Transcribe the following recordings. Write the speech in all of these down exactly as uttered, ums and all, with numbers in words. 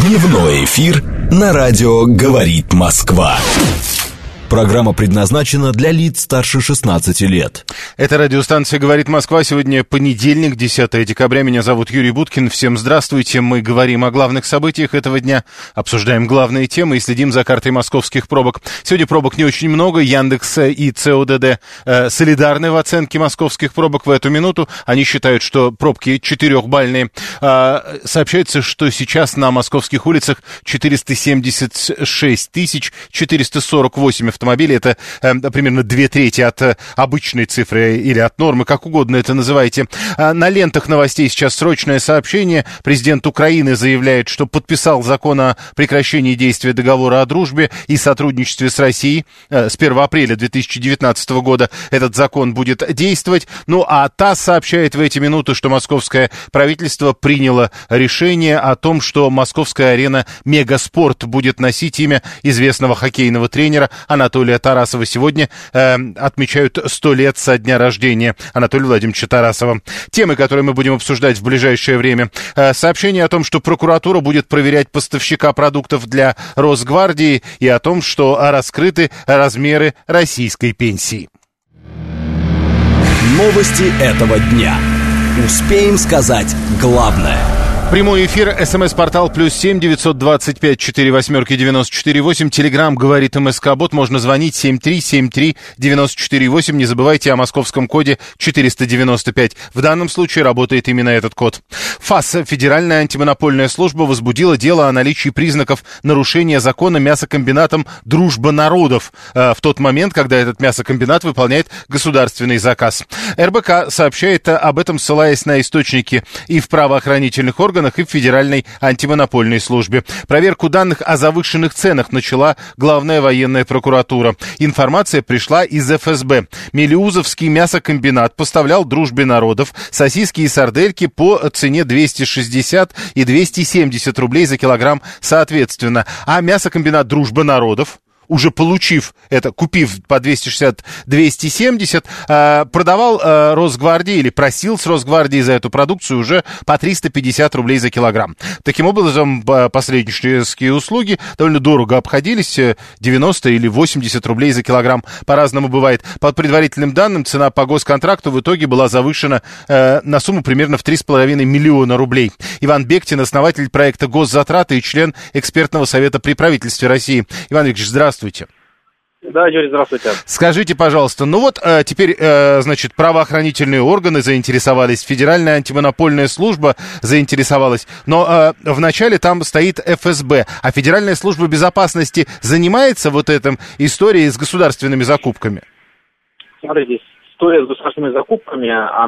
Дневной эфир на радио «Говорит Москва». Программа предназначена для лиц старше шестнадцати лет. Это радиостанция «Говорит Москва». Сегодня понедельник, десятое декабря. Меня зовут Юрий Буткин. Всем здравствуйте. Мы говорим о главных событиях этого дня, обсуждаем главные темы и следим за картой московских пробок. Сегодня пробок не очень много. Яндекс и ЦОДД э, солидарны в оценке московских пробок в эту минуту. Они считают, что пробки четырехбальные. Э, сообщается, что сейчас на московских улицах четыреста семьдесят шесть тысяч четыреста сорок восемь автомобилей. Автомобили, это э, примерно две трети от э, обычной цифры или от нормы, как угодно это называйте. А на лентах новостей сейчас срочное сообщение. Президент Украины заявляет, что подписал закон о прекращении действия договора о дружбе и сотрудничестве с Россией. Э, с первого апреля две тысячи девятнадцатого года этот закон будет действовать. Ну а ТАСС сообщает в эти минуты, что московское правительство приняло решение о том, что московская арена «Мегаспорт» будет носить имя известного хоккейного тренера Анатолия Анатолия Тарасова. Сегодня э, отмечают сто лет со дня рождения Анатолия Владимировича Тарасова. Темы, которые мы будем обсуждать в ближайшее время. Э, сообщение о том, что прокуратура будет проверять поставщика продуктов для Росгвардии, и о том, что раскрыты размеры российской пенсии. Новости этого дня. Успеем сказать главное. Прямой эфир, смс-портал плюс семь девятьсот двадцать пять четыре восьмерки девяносто четыре восемь. Телеграмм говорит МСК-бот. Можно звонить семь три семь три девяносто четыре восемь. Не забывайте о московском коде четыреста девяносто пять. В данном случае работает именно этот код. ФАС, Федеральная антимонопольная служба, возбудила дело о наличии признаков нарушения закона мясокомбинатом «Дружба народов» э, в тот момент, когда этот мясокомбинат выполняет государственный заказ. РБК сообщает об этом, ссылаясь на источники и в правоохранительных органах, и в Федеральной антимонопольной службе. Проверку данных о завышенных ценах начала Главная военная прокуратура. Информация пришла из эф эс бэ. Мелеузовский мясокомбинат поставлял «Дружбе народов» сосиски и сардельки по цене двести шестьдесят и двести семьдесят рублей за килограмм соответственно. А мясокомбинат «Дружба народов», уже получив это, купив по двести шестьдесят - двести семьдесят, продавал Росгвардии или просил с Росгвардии за эту продукцию уже по триста пятьдесят рублей за килограмм. Таким образом, посреднические услуги довольно дорого обходились, девяносто или восемьдесят рублей за килограмм, по-разному бывает. По предварительным данным, цена по госконтракту в итоге была завышена на сумму примерно в три с половиной миллиона рублей. Иван Бектин, основатель проекта «Госзатраты» и член экспертного совета при правительстве России. Иван Викторович, здравствуйте. Да, Юрий, здравствуйте. Скажите, пожалуйста, ну вот э, теперь, э, значит, правоохранительные органы заинтересовались, Федеральная антимонопольная служба заинтересовалась, но э, вначале там стоит эф эс бэ, а Федеральная служба безопасности занимается вот этой историей с государственными закупками? Смотрите, история с государственными закупками,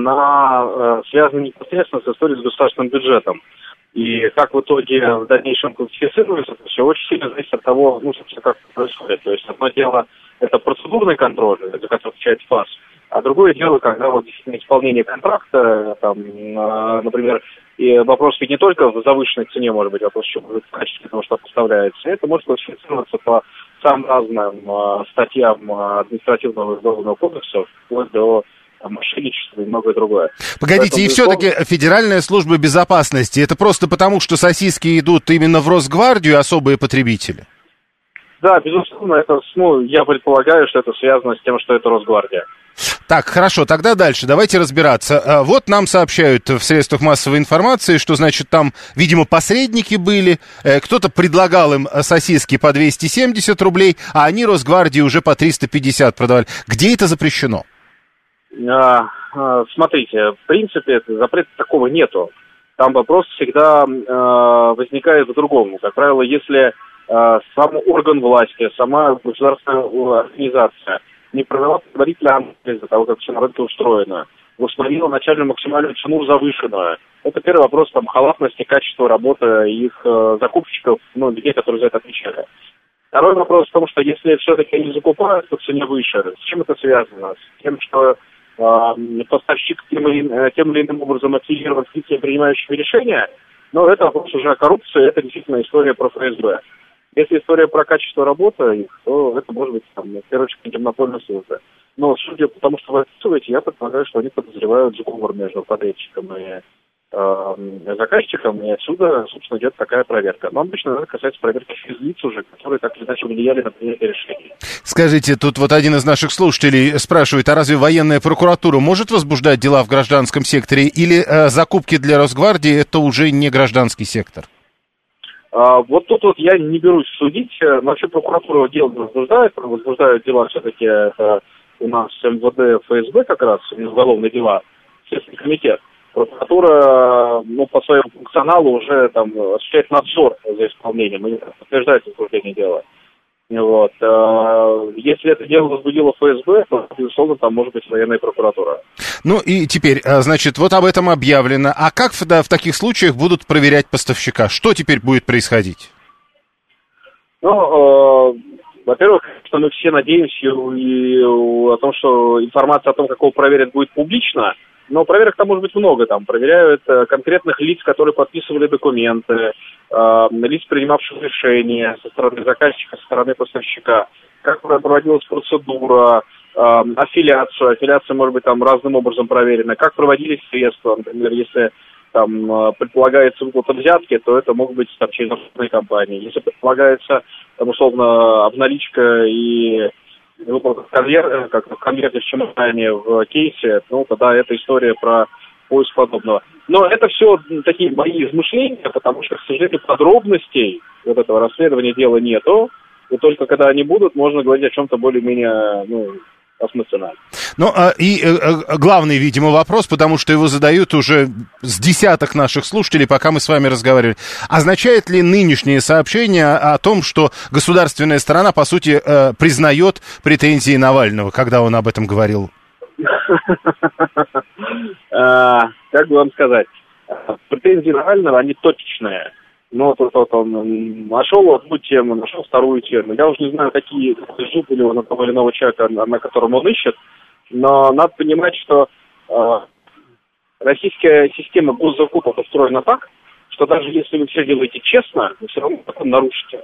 она э, связана непосредственно с историей с государственным бюджетом. И как в итоге в дальнейшем классифицируется, это все очень сильно зависит от того, ну, собственно, как это происходит. То есть одно дело – это процедурный контроль, за который отвечает ФАС, а другое дело, когда вот действительно исполнение контракта, там, э, например, и вопрос ведь не только в завышенной цене, может быть, вопрос еще в качестве того, что поставляется. Это может классифицироваться по самым разным э, статьям административного и уголовного кодекса, вплоть до мошенничество и многое другое. Погодите, Поэтому, и все-таки безусловно... Федеральная служба безопасности, это просто потому, что сосиски идут именно в Росгвардию, особые потребители? Да, безусловно, это, ну, я предполагаю, что это связано с тем, что это Росгвардия. Так, хорошо, тогда дальше, давайте разбираться. Вот нам сообщают в средствах массовой информации, что, значит, там, видимо, посредники были, кто-то предлагал им сосиски по двести семьдесят рублей, а они Росгвардии уже по триста пятьдесят продавали. Где это запрещено? А, а, смотрите, в принципе, запрета такого нету. Там вопрос всегда а, возникает в другом. Как правило, если а, сам орган власти, сама государственная организация не провела предварительный анализ того, как все на рынке устроено, установила начальную максимальную цену завышенную. Это первый вопрос там халатности, качества работы их э, закупщиков, ну, людей, которые за это отвечали. Второй вопрос в том, что если все-таки они закупают по цене выше, с чем это связано? С тем, что э, поставщик тем или, тем или иным образом активирован с лицами, принимающими решения, но это вопрос уже о коррупции, это действительно история про эф эс бэ. Если история про качество работы, то это может быть, там, в первую очередь, антимонопольная служба. Но судя по тому, что вы описываете, я предполагаю, что они подозревают сговор между подрядчиком и заказчикам, и отсюда, собственно, идет такая проверка. Но обычно это касается проверки физлиц уже, которые так или иначе влияли на принятие решений. Скажите, тут вот один из наших слушателей спрашивает, а разве военная прокуратура может возбуждать дела в гражданском секторе, или э, закупки для Росгвардии это уже не гражданский сектор? А, вот тут вот я не берусь судить. Вообще прокуратура дел не возбуждает, возбуждают дела все-таки это у нас эм вэ дэ, эф эс бэ как раз, уголовные дела, Следственный комитет. Прокуратура, ну, по своему функционалу уже там осуществляет надзор за исполнением и подтверждает возбуждение дела. Вот. Если это дело возбудило эф эс бэ, то, безусловно, там может быть военная прокуратура. Ну и теперь, значит, вот об этом объявлено. А как да, в таких случаях будут проверять поставщика? Что теперь будет происходить? Ну, э, во-первых, что мы все надеемся и, о том, что информация о том, как его проверят, будет публична. Но проверок там может быть много. Там проверяют э, конкретных лиц, которые подписывали документы, э, лиц, принимавших решения со стороны заказчика, со стороны поставщика, как проводилась процедура, э, аффилиацию. Аффилиация может быть там разным образом проверена, как проводились средства. Например, если там предполагается выплата взятки, то это могут быть там, через офшорные компании. Если предполагается, там, условно, обналичка и выплата в конверте, как в конверте в чемодане в кейсе, ну, тогда это история про поиск подобного. Но это все такие мои измышления, потому что, к сожалению, подробностей вот этого расследования дела нету, и только когда они будут, можно говорить о чем-то более-менее, ну, осмысленно. Ну, и главный, видимо, вопрос, потому что его задают уже с десяток наших слушателей, пока мы с вами разговаривали. Означает ли нынешнее сообщение о том, что государственная сторона, по сути, признает претензии Навального, когда он об этом говорил? Как бы вам сказать, претензии Навального, они точечные. Но тут вот он нашел одну тему, нашел вторую тему. Я уже не знаю, какие зубы у него на того или иного человека, на котором он ищет. Но надо понимать, что э, российская система госзакупок устроена так, что даже если вы все делаете честно, вы все равно потом нарушите.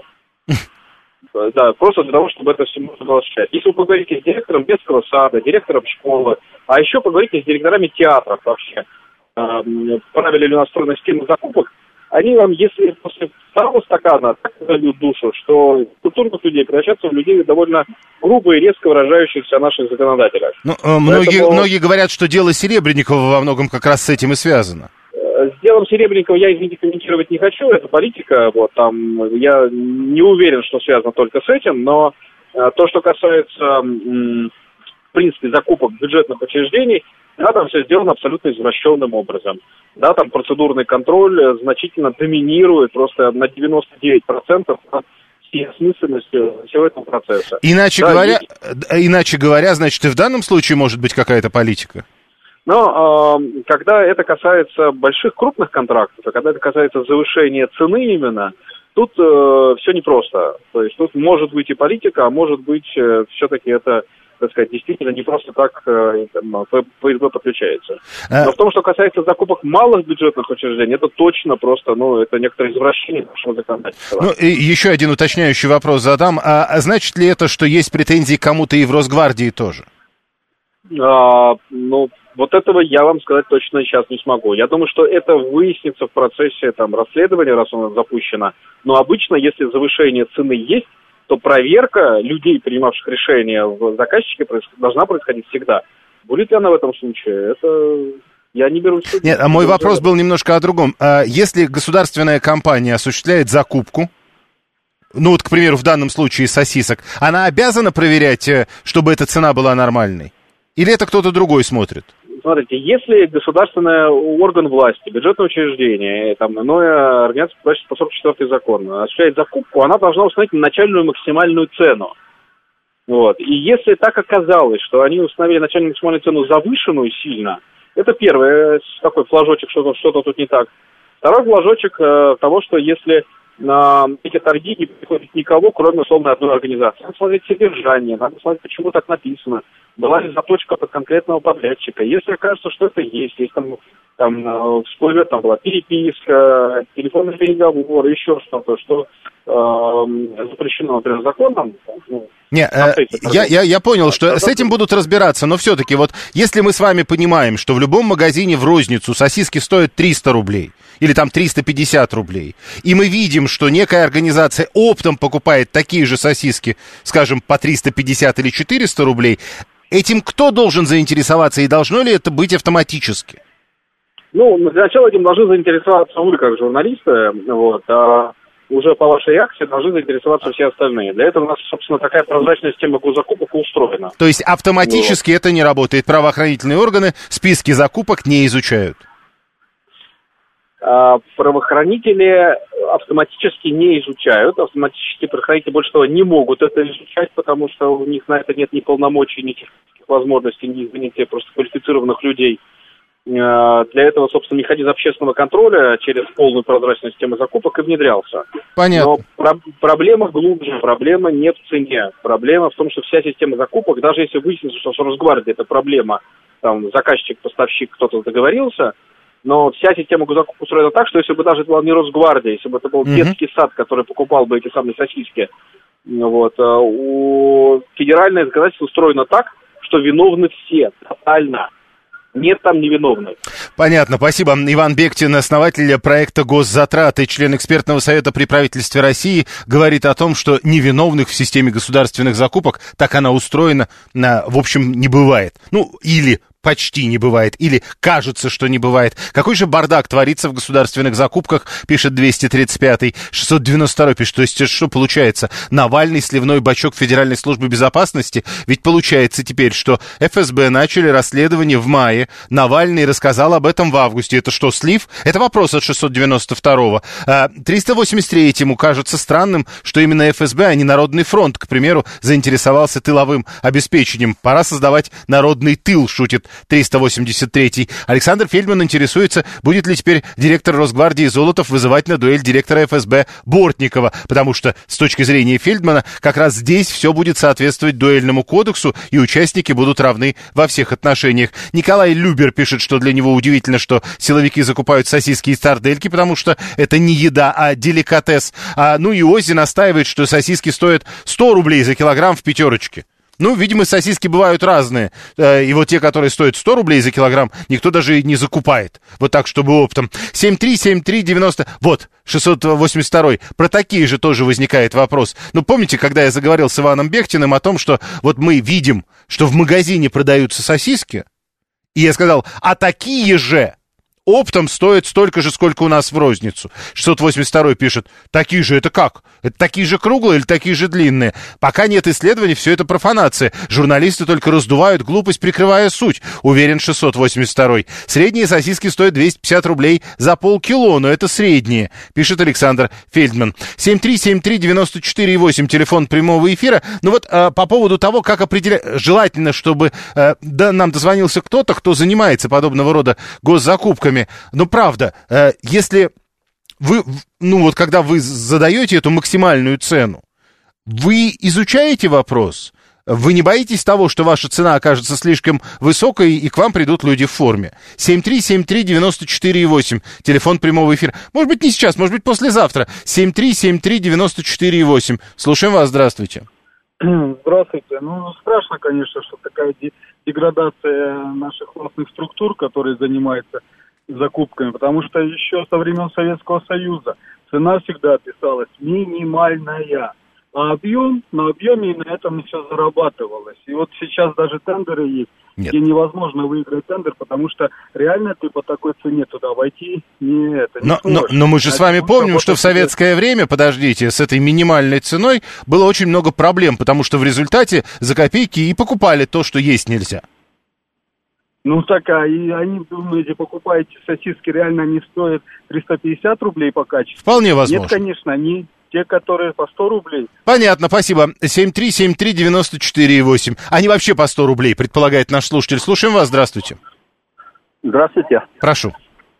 Да, просто для того, чтобы это все можно было осуществлять. Если вы поговорите с директором детского сада, директором школы, а еще поговорите с директорами театров вообще, правильно ли настроена система закупок, они вам, если после второго стакана так зальют душу, что культурных людей превращаются в людей довольно грубо и резко выражающихся о наших законодателях. Ну, многие, Поэтому... многие говорят, что дело Серебренникова во многом как раз с этим и связано. С делом Серебренникова я, извините, комментировать не хочу, это политика, вот, там, я не уверен, что связано только с этим, но то, что касается, в принципе, закупок бюджетных учреждений, да, там все сделано абсолютно извращенным образом. Да, там процедурный контроль значительно доминирует просто на девяносто девять процентов всей осмысленностью всего этого процесса. Иначе, да, говоря, и... иначе говоря, значит, и в данном случае может быть какая-то политика? Но э, когда это касается больших крупных контрактов, а когда это касается завышения цены именно, тут э, все непросто. То есть тут может быть и политика, а может быть э, все-таки это, так сказать, действительно не просто так э, пэ эс бэ подключается. Но в том, что касается закупок малых бюджетных учреждений, это точно просто, ну, это некоторое извращение нашего законодательства. Ну, и еще один уточняющий вопрос задам. А, а значит ли это, что есть претензии к кому-то и в Росгвардии тоже? А, ну, вот этого я вам сказать точно сейчас не смогу. Я думаю, что это выяснится в процессе там расследования, раз оно запущено. Но обычно, если завышение цены есть, то проверка людей, принимавших решения в заказчике, должна происходить всегда. Будет ли она в этом случае? Это я не берусь судить. Нет, а мой вопрос был немножко о другом. Если государственная компания осуществляет закупку, ну вот, к примеру, в данном случае сосисок, она обязана проверять, чтобы эта цена была нормальной? Или это кто-то другой смотрит? Смотрите, если государственный орган власти, бюджетное учреждение, там, иное организация по сорок четвёртый закон, осуществляет закупку, она должна установить начальную максимальную цену. Вот. И если так оказалось, что они установили начальную максимальную цену завышенную сильно, это первый такой флажочек, что-то, что-то тут не так. Второй флажочек э, того, что если на эти торги не приходит никого, кроме, условно, одной организации. Надо смотреть содержание, надо смотреть, почему так написано, была ли заточка под конкретного подрядчика. Если окажется, что это есть, есть там там э, всплывет, там была переписка, телефонный переговор, еще что-то, что э, запрещено, например, законом. Ну, Не, э, я, я, я понял, что с этим будут разбираться, но все-таки вот если мы с вами понимаем, что в любом магазине в розницу сосиски стоят триста рублей, или там триста пятьдесят рублей, и мы видим, что некая организация оптом покупает такие же сосиски, скажем, по триста пятьдесят или четыреста рублей, этим кто должен заинтересоваться, и должно ли это быть автоматически? Ну, для начала этим должны заинтересоваться вы, как журналисты, вот, а уже по вашей реакции должны заинтересоваться все остальные. Для этого у нас, собственно, такая прозрачная система госзакупок устроена. То есть автоматически вот. Это не работает, правоохранительные органы списки закупок не изучают? А, правоохранители автоматически не изучают, автоматически правоохранители больше того не могут это изучать, потому что у них на это нет ни полномочий, ни технических возможностей, ни, извините, просто квалифицированных людей. Для этого, собственно, механизм общественного контроля через полную прозрачную систему закупок и внедрялся. Понятно. Но про- проблема глубже, проблема не в цене. Проблема в том, что вся система закупок, даже если выяснится, что с Росгвардией это проблема, там, заказчик, поставщик, кто-то договорился, но вся система закупок устроена так, что если бы даже это была не Росгвардия, если бы это был mm-hmm. детский сад, который покупал бы эти самые сосиски, вот, у федеральное законодательство устроено так, что виновны все, тотально. Нет там невиновных. Понятно, спасибо. Иван Бектин, основатель проекта «Госзатраты», член экспертного совета при правительстве России, говорит о том, что невиновных в системе государственных закупок, так она устроена, в общем, не бывает. Ну, или почти не бывает, или кажется, что не бывает. Какой же бардак творится в государственных закупках, пишет двести тридцать пятый. шестьсот девяносто второй пишет, то есть что получается? Навальный сливной бачок Федеральной службы безопасности? Ведь получается теперь, что эф эс бэ начали расследование в мае, Навальный рассказал об этом в августе. Это что, слив? Это вопрос от шестьсот девяносто второго. триста восемьдесят третьему кажется странным, что именно эф эс бэ, а не Народный фронт, к примеру, заинтересовался тыловым обеспечением. Пора создавать народный тыл, шутит триста восемьдесят третий. Александр Фельдман интересуется, будет ли теперь директор Росгвардии Золотов вызывать на дуэль директора эф эс бэ Бортникова, потому что с точки зрения Фельдмана как раз здесь все будет соответствовать дуэльному кодексу, и участники будут равны во всех отношениях. Николай Любер пишет, что для него удивительно, что силовики закупают сосиски и сардельки, потому что это не еда, а деликатес. А, ну и Оззи настаивает, что сосиски стоят сто рублей за килограмм в пятерочке. Ну, видимо, сосиски бывают разные. И вот те, которые стоят сто рублей за килограмм, никто даже и не закупает. Вот так, чтобы оптом. семь три семь три девяносто... Вот, шестьсот восемьдесят второй. Про такие же тоже возникает вопрос. Ну, помните, когда я заговорил с Иваном Бектиным о том, что вот мы видим, что в магазине продаются сосиски, и я сказал, а такие же оптом стоят столько же, сколько у нас в розницу. шестьсот восемьдесят второй пишет, такие же, это как? Это такие же круглые или такие же длинные? Пока нет исследований, все это профанация. Журналисты только раздувают глупость, прикрывая суть, уверен шестьсот восемьдесят второй. Средние сосиски стоят двести пятьдесят рублей за полкило, но это средние, пишет Александр Фельдман. семь три семь три девяносто четыре восемь, телефон прямого эфира. Ну вот а, по поводу того, как определять, желательно, чтобы а, да, нам дозвонился кто-то, кто занимается подобного рода госзакупками. Но правда, э, если вы, ну вот когда вы задаете эту максимальную цену, вы изучаете вопрос, вы не боитесь того, что ваша цена окажется слишком высокой и к вам придут люди в форме. семь три семь три девяносто четыре восемь, телефон прямого эфира. Может быть, не сейчас, может быть, послезавтра. семь три семь три девяносто четыре восемь. Слушаем вас, здравствуйте. Здравствуйте. Ну, страшно, конечно, что такая деградация наших властных структур, которые занимаются закупками, потому что еще со времен Советского Союза цена всегда писалась минимальная, а объем, на объеме и на этом все зарабатывалось. И вот сейчас даже тендеры есть, Нет. где невозможно выиграть тендер, потому что реально ты по такой цене туда войти не это. Не но, но, но мы же а с вами помним, что в советское время, подождите, с этой минимальной ценой было очень много проблем, потому что в результате за копейки и покупали то, что есть нельзя. Ну так, а и они, думаете, покупаете сосиски, реально они стоят триста пятьдесят рублей по качеству? Вполне возможно. Нет, конечно, они те, которые по сто рублей. Понятно, спасибо. семь три семь три девяносто четыре восемь. Они вообще по сто рублей, предполагает наш слушатель. Слушаем вас, здравствуйте. Здравствуйте. Прошу.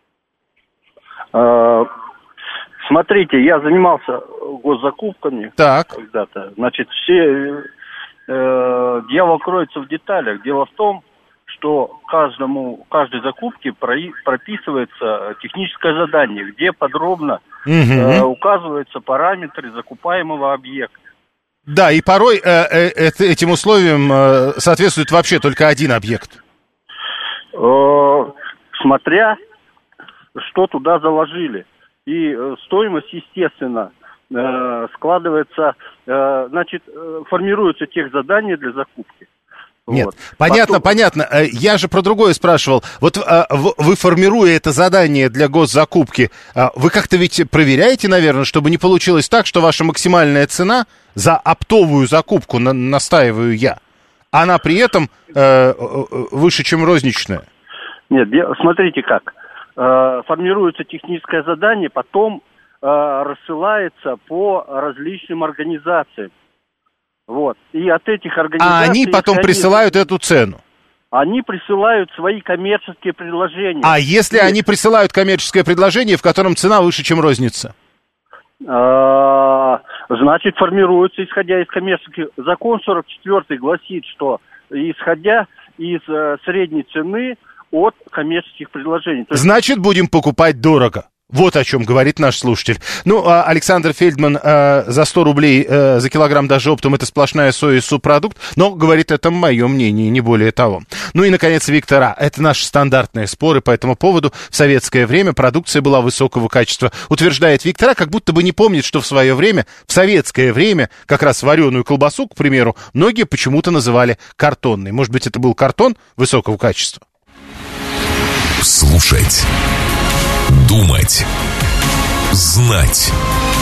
А, смотрите, я занимался госзакупками. Так. Когда-то. Значит, все... Э, дело кроется в деталях. Дело в том, что каждому, каждой закупке прои, прописывается техническое задание, где подробно угу. э, указываются параметры закупаемого объекта. Да, и порой э, э, этим условиям э, соответствует вообще только один объект. Э, смотря, что туда заложили. И э, стоимость, естественно, э, складывается, э, значит, э, формируются тех задания для закупки. Нет, вот. понятно, Потом... понятно. Я же про другое спрашивал. Вот вы, формируя это задание для госзакупки, вы как-то ведь проверяете, наверное, чтобы не получилось так, что ваша максимальная цена за оптовую закупку, на, настаиваю я, она при этом э, выше, чем розничная? Нет, смотрите как. Формируется техническое задание, потом рассылается по различным организациям. Вот. И от этих организаций... А они потом они, присылают эту цену? Они присылают свои коммерческие предложения. А если и... они присылают коммерческое предложение, в котором цена выше, чем розница? А, значит, формируется, исходя из коммерческих... Закон сорок четвёртый гласит, что исходя из э, средней цены от коммерческих предложений. То есть... Значит, будем покупать дорого. Вот о чем говорит наш слушатель. Ну, а Александр Фельдман э, за сто рублей э, за килограмм даже оптом — это сплошная соя и субпродукт, но говорит, это мое мнение, не более того. Ну и, наконец, Виктор А. Это наши стандартные споры по этому поводу. В советское время продукция была высокого качества. Утверждает Виктор А., как будто бы не помнит, что в свое время, в советское время, как раз вареную колбасу, к примеру, многие почему-то называли картонной. Может быть, это был картон высокого качества? Слушать. Думать. Знать.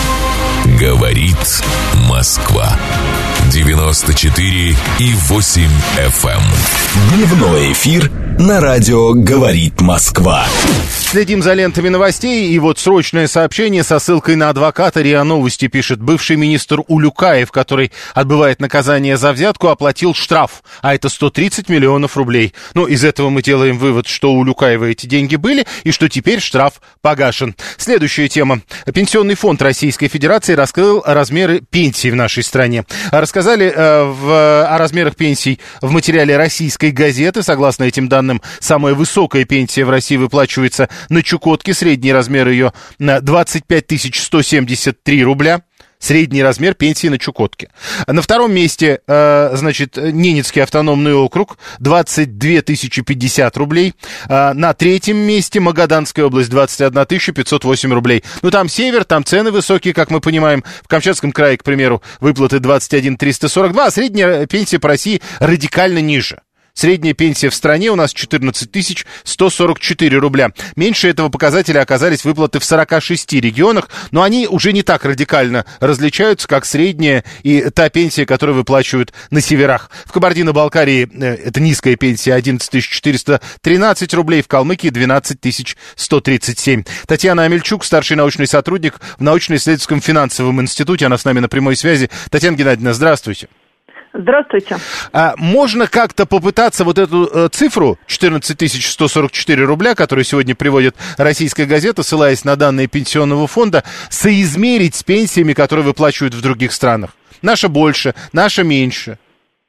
Говорит Москва. девяносто четыре и восемь эф эм. Дневной эфир на радио «Говорит Москва». Следим за лентами новостей, и вот срочное сообщение со ссылкой на адвоката. РИА Новости пишет: бывший министр Улюкаев, который отбывает наказание за взятку, оплатил штраф, а это сто тридцать миллионов рублей. Ну, из этого мы делаем вывод, что у Улюкаева эти деньги были, и что теперь штраф погашен. Следующая тема. Пенсионный фонд Российской Федерации раскрыл размеры пенсий в нашей стране. Рассказали э, в, о размерах пенсий в материале «Российской газеты». Согласно этим данным, самая высокая пенсия в России выплачивается на Чукотке. Средний размер ее двадцать пять тысяч сто семьдесят три рубля. Средний размер пенсии на Чукотке. На втором месте, э, значит, Ненецкий автономный округ, двадцать две тысячи пятьдесят рублей. Э, на третьем месте Магаданская область, двадцать одна тысяча пятьсот восемь рублей. Ну, там север, там цены высокие, как мы понимаем. В Камчатском крае, к примеру, выплаты двадцать один тысяча триста сорок два, а средняя пенсия по России радикально ниже. Средняя пенсия в стране у нас четырнадцать тысяч сто сорок четыре рубля. Меньше этого показателя оказались выплаты в сорока шести регионах, но они уже не так радикально различаются, как средняя и та пенсия, которую выплачивают на северах. В Кабардино-Балкарии э, это низкая пенсия одиннадцать тысяч четыреста тринадцать рублей, в Калмыкии двенадцать тысяч сто тридцать семь. Татьяна Амельчук, старший научный сотрудник в научно-исследовательском финансовом институте, она с нами на прямой связи. Татьяна Геннадьевна, здравствуйте. Здравствуйте. А можно как-то попытаться вот эту э, цифру четырнадцать тысяч сто сорок четыре рубля, которую сегодня приводит «Российская газета», ссылаясь на данные пенсионного фонда, соизмерить с пенсиями, которые выплачивают в других странах? Наша больше, наша меньше.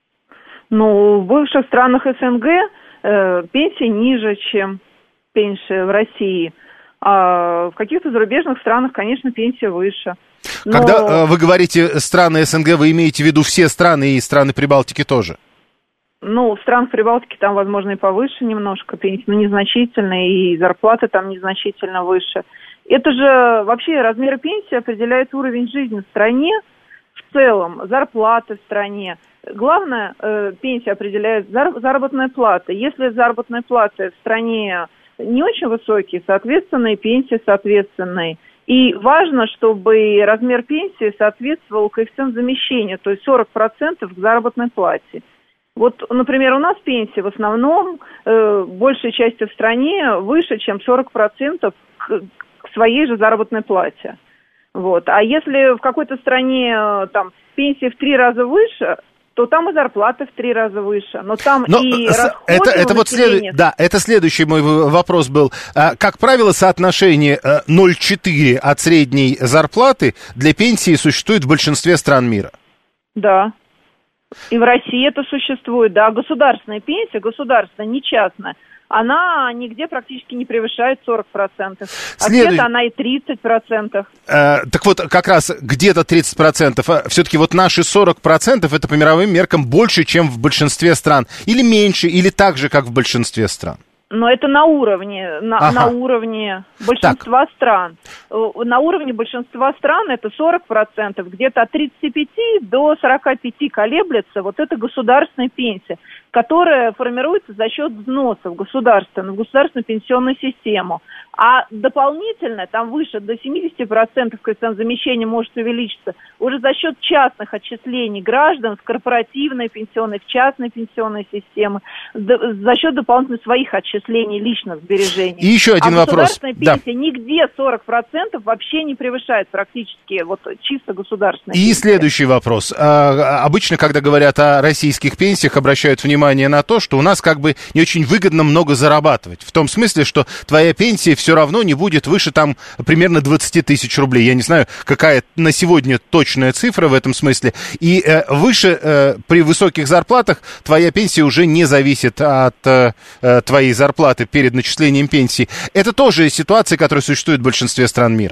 Ну, в бывших странах СНГ э, пенсии ниже, чем пенсия в России. А в каких-то зарубежных странах, конечно, пенсия выше. Но... Когда э, вы говорите страны СНГ, вы имеете в виду все страны и страны Прибалтики тоже? Ну, в странах Прибалтики там, возможно, и повыше немножко пенсии, но незначительно, и зарплаты там незначительно выше. Это же вообще размеры пенсии определяет уровень жизни в стране в целом, зарплаты в стране. Главное, э, пенсия определяет зар- заработная плата. Если заработная плата в стране не очень высокие, соответственно, и пенсия соответственная. И важно, чтобы размер пенсии соответствовал коэффициенту замещения, то есть сорок процентов к заработной плате. Вот, например, у нас пенсия в основном, э, большей части в стране, выше, чем сорок процентов к, к своей же заработной плате. Вот. А если в какой-то стране э, там пенсия в три раза выше, то там и зарплаты в три раза выше, но там но и расходы это, это вот след... Да, это следующий мой вопрос был. Как правило, соотношение ноль целых четыре десятых от средней зарплаты для пенсии существует в большинстве стран мира? Да. И в России это существует, да. Государственная пенсия, государственная, не частная, она нигде практически не превышает сорок процентов. А Следует... где-то она и тридцать процентов. Э, так вот, как раз где-то тридцать процентов. А все-таки вот наши сорок процентов это по мировым меркам больше, чем в большинстве стран. Или меньше, или так же, как в большинстве стран. Но это на уровне, на, ага. на уровне большинства так. стран. На уровне большинства стран это сорок процентов, где-то от тридцати пяти до сорока пяти колеблется. Вот это государственная пенсия, которая формируется за счет взносов государственную, в государственную пенсионную систему. А дополнительно, там выше, до семидесяти процентов коэффициент замещения может увеличиться уже за счет частных отчислений граждан в корпоративные пенсионные, в частные пенсионные системы, за счет дополнительно своих отчислений личных сбережений. И еще один а вопрос. Государственная пенсия да. нигде сорок процентов вообще не превышает практически вот чисто государственная И пенсия. Следующий вопрос. А, обычно, когда говорят о российских пенсиях, обращают внимание на то, что у нас как бы не очень выгодно много зарабатывать. В том смысле, что твоя пенсия все равно не будет выше там примерно двадцати тысяч рублей. Я не знаю, какая на сегодня точная цифра в этом смысле. И э, выше, э, при высоких зарплатах, твоя пенсия уже не зависит от э, твоей зарплаты перед начислением пенсии. Это тоже ситуация, которая существует в большинстве стран мира.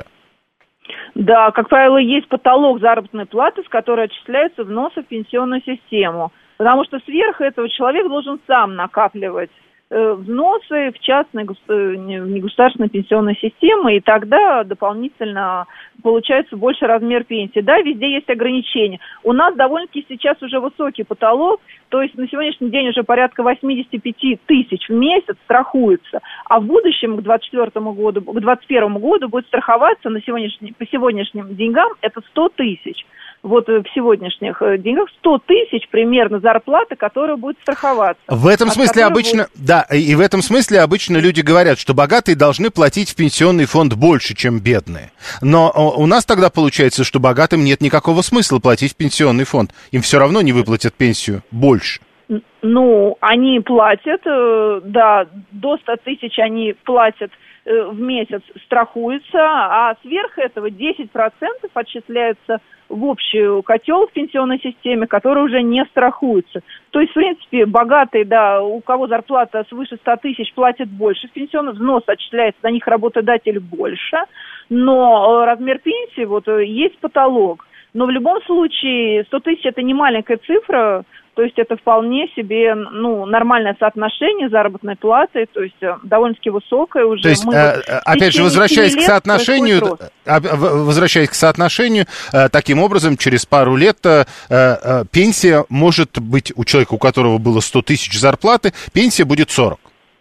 Да, как правило, есть потолок заработной платы, с которой отчисляются взносы в пенсионную систему. Потому что сверх этого человек должен сам накапливать взносы в частной негосударственной пенсионной системе, и тогда дополнительно получается больше размер пенсии. Да, везде есть ограничения. У нас довольно-таки сейчас уже высокий потолок, то есть на сегодняшний день уже порядка восемьдесят пять тысяч в месяц страхуется, а в будущем к двадцать четвёртому году, к двадцать первому году будет страховаться на сегодняшний, по сегодняшним деньгам это сто тысяч. Вот в сегодняшних деньгах сто тысяч примерно зарплата, которая будет страховаться. В этом смысле обычно, будет... да, и в этом смысле обычно люди говорят, что богатые должны платить в пенсионный фонд больше, чем бедные. Но у нас тогда получается, что богатым нет никакого смысла платить в пенсионный фонд. Им все равно не выплатят пенсию больше. Ну, они платят, да, до ста тысяч они платят в месяц, страхуются, а сверх этого десять процентов отчисляются в общий котел в пенсионной системе, который уже не страхуется. То есть, в принципе, богатые, да, у кого зарплата свыше ста тысяч, платят больше в пенсионный, взнос отчисляется на них работодатель больше, но размер пенсии, вот, есть потолок. Но в любом случае сто тысяч это не маленькая цифра, то есть это вполне себе, ну, нормальное соотношение заработной платы, то есть довольно-таки высокое уже. То есть, Мы э, вот опять же, возвращаясь к соотношению, возвращаясь к соотношению, э, таким образом, через пару лет э, э, пенсия может быть у человека, у которого было сто тысяч зарплаты, пенсия будет сорок.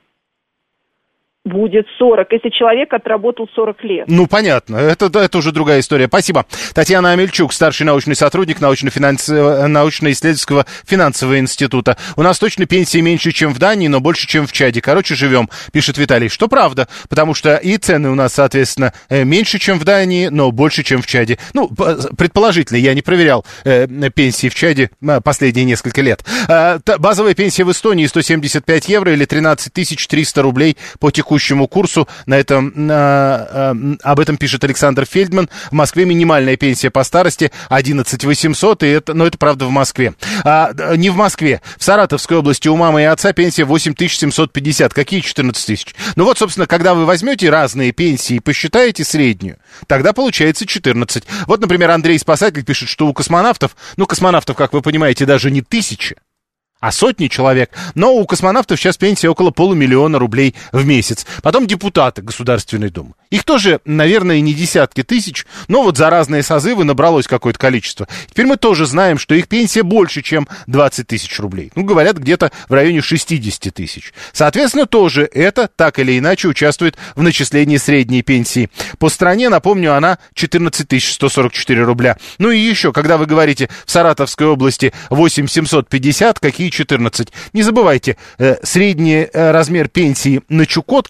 Будет сорок, если человек отработал сорок лет. Ну, понятно. Это, это уже другая история. Спасибо. Татьяна Амельчук, старший научный сотрудник научно-исследовательского финансового института. У нас точно пенсии меньше, чем в Дании, но больше, чем в Чаде. Короче, живем, пишет Виталий. Что правда, потому что и цены у нас, соответственно, меньше, чем в Дании, но больше, чем в Чаде. Ну, предположительно, я не проверял э, пенсии в Чаде последние несколько лет. Э, базовая пенсия в Эстонии сто семьдесят пять евро или тринадцать тысяч триста рублей по текущему курсу. На этом, а, а, об этом пишет Александр Фельдман. В Москве минимальная пенсия по старости одиннадцать тысяч восемьсот, и это, но это правда в Москве. А, не в Москве. В Саратовской области у мамы и отца пенсия восемь тысяч семьсот пятьдесят. Какие четырнадцать тысяч? Ну вот, собственно, когда вы возьмете разные пенсии и посчитаете среднюю, тогда получается четырнадцать. Вот, например, Андрей Спасатель пишет, что у космонавтов, ну, космонавтов, как вы понимаете, даже не тысячи, а сотни человек. Но у космонавтов сейчас пенсия около полумиллиона рублей в месяц. Потом депутаты Государственной Думы. Их тоже, наверное, не десятки тысяч, но вот за разные созывы набралось какое-то количество. Теперь мы тоже знаем, что их пенсия больше, чем двадцать тысяч рублей. Ну, говорят, где-то в районе шестьдесят тысяч. Соответственно, тоже это так или иначе участвует в начислении средней пенсии. По стране, напомню, она четырнадцать тысяч сто сорок четыре рубля. Ну и еще, когда вы говорите в Саратовской области восемь тысяч семьсот пятьдесят, какие четырнадцать? Не забывайте, э, средний э, размер пенсии на Чукотке,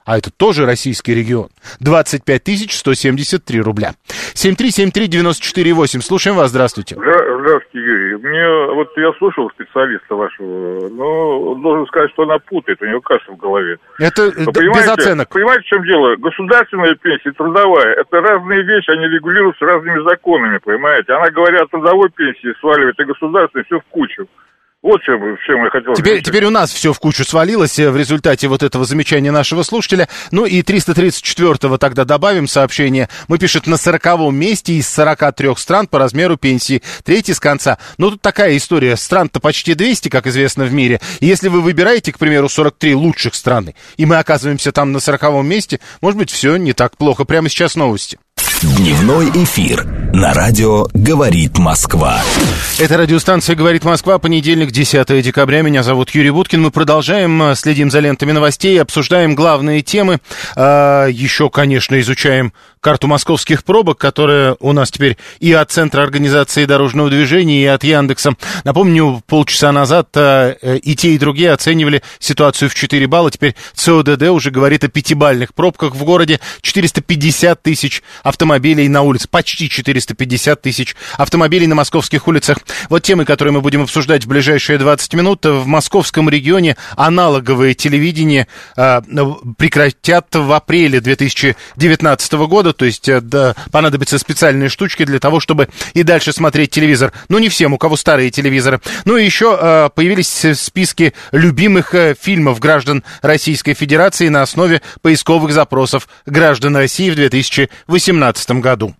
а это тоже российский регион, двадцать пять тысяч сто семьдесят три рубля. семь три семь три девять четыре восемь. Слушаем вас, здравствуйте. Здравствуйте, Юрий. Мне, вот я слушал специалиста вашего, но должен сказать, что она путает, у него каша в голове. Это без оценок. Понимаете, в чем дело? Государственная пенсия, трудовая, это разные вещи, они регулируются разными законами, понимаете? Она, говоря о трудовой пенсии, сваливает и государственной, все в кучу. Вот чем, чем я хотел теперь, теперь у нас все в кучу свалилось в результате вот этого замечания нашего слушателя. Ну и триста тридцать четвёртого тогда добавим сообщение. Мы, пишет, на сороковом месте из сорока трёх стран по размеру пенсии. Третий с конца. Ну тут такая история. Стран-то почти двести, как известно, в мире. И если вы выбираете, к примеру, сорок три лучших страны, и мы оказываемся там на сороковом месте, может быть, все не так плохо. Прямо сейчас новости. Дневной эфир на радио «Говорит Москва». Это радиостанция «Говорит Москва», понедельник, десятое декабря. Меня зовут Юрий Буткин. Мы продолжаем, следим за лентами новостей, обсуждаем главные темы. А, еще, конечно, изучаем карту московских пробок, которая у нас теперь и от Центра организации дорожного движения, и от Яндекса. Напомню, полчаса назад а, и те, и другие оценивали ситуацию в четыре балла. Теперь ЦОДД уже говорит о пятибалльных пробках в городе. четыреста пятьдесят тысяч автомобилей на улице, почти четыреста пятьдесят тысяч автомобилей на московских улицах. Вот темы, которые мы будем обсуждать в ближайшие двадцать минут. В московском регионе аналоговое телевидение э, прекратят в апреле две тысячи девятнадцатого года, то есть э, да, понадобятся специальные штучки для того, чтобы и дальше смотреть телевизор. Ну, не всем, у кого старые телевизоры. Ну, и еще э, появились списки любимых э, фильмов граждан Российской Федерации на основе поисковых запросов граждан России в две тысячи восемнадцатом году.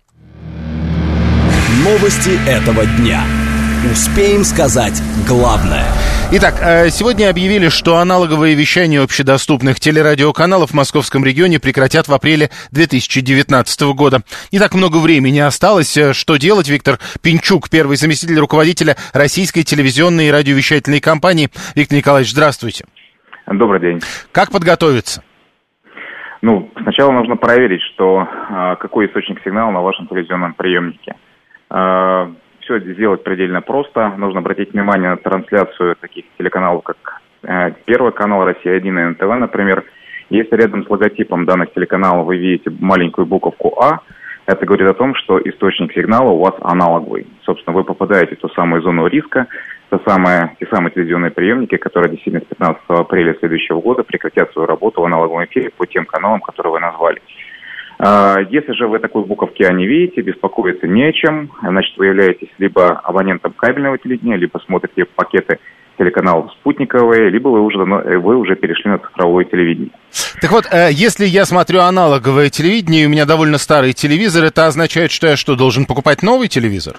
Новости этого дня. Успеем сказать главное. Итак, сегодня объявили, что аналоговое вещание общедоступных телерадиоканалов в московском регионе прекратят в апреле две тысячи девятнадцатого года. Не так много времени осталось. Что делать? Виктор Пинчук, первый заместитель руководителя Российской телевизионной и радиовещательной компании. Виктор Николаевич, здравствуйте. Добрый день. Как подготовиться? Ну, сначала нужно проверить, что а, какой источник сигнала на вашем телевизионном приемнике. А, все это сделать предельно просто. Нужно обратить внимание на трансляцию таких телеканалов, как а, Первый канал, Россия один и эн тэ вэ, например. Если рядом с логотипом данных телеканалов вы видите маленькую буковку А, это говорит о том, что источник сигнала у вас аналоговый. Собственно, вы попадаете в ту самую зону риска, те самые, те самые телевизионные приемники, которые действительно с пятнадцатого апреля следующего года прекратят свою работу в аналоговом эфире по тем каналам, которые вы назвали. Если же вы такой буковки А не видите, беспокоиться не о чем, значит, вы являетесь либо абонентом кабельного телевидения, либо смотрите пакеты телеканалов спутниковые, либо вы уже, вы уже перешли на цифровое телевидение. Так вот, если я смотрю аналоговое телевидение, и у меня довольно старый телевизор, это означает, что я что, должен покупать новый телевизор?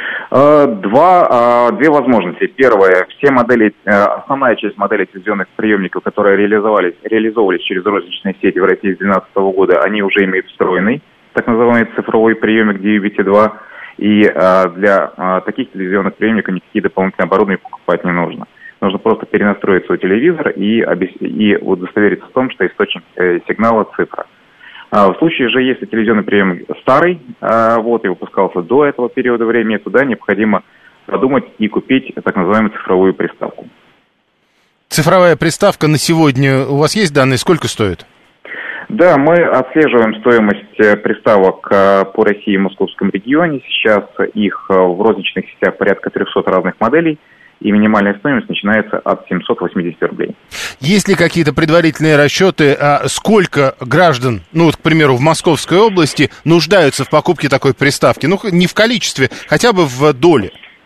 Два, две возможности. Первое, все модели, основная часть моделей телевизионных приемников, которые реализовались, реализовывались через розничные сети в России с две тысячи двенадцатого года, они уже имеют встроенный, так называемый цифровой приемник ди ви би ти два, и для таких телевизионных приемников никакие дополнительные оборудования покупать не нужно. Нужно просто перенастроить свой телевизор и, и удостовериться в том, что источник сигнала цифра. В случае же, если телевизионный приемник старый, вот, и выпускался до этого периода времени, туда необходимо подумать и купить так называемую цифровую приставку. Цифровая приставка на сегодня, у вас есть данные, сколько стоит? Да, мы отслеживаем стоимость приставок по России и московском регионе. Сейчас их в розничных сетях порядка трехсот разных моделей. И минимальная стоимость начинается от семьсот восемьдесят рублей. Есть ли какие-то предварительные расчеты, а сколько граждан, ну вот, к примеру, в Московской области нуждаются в покупке такой приставки? Ну, не в количестве, хотя бы в доле.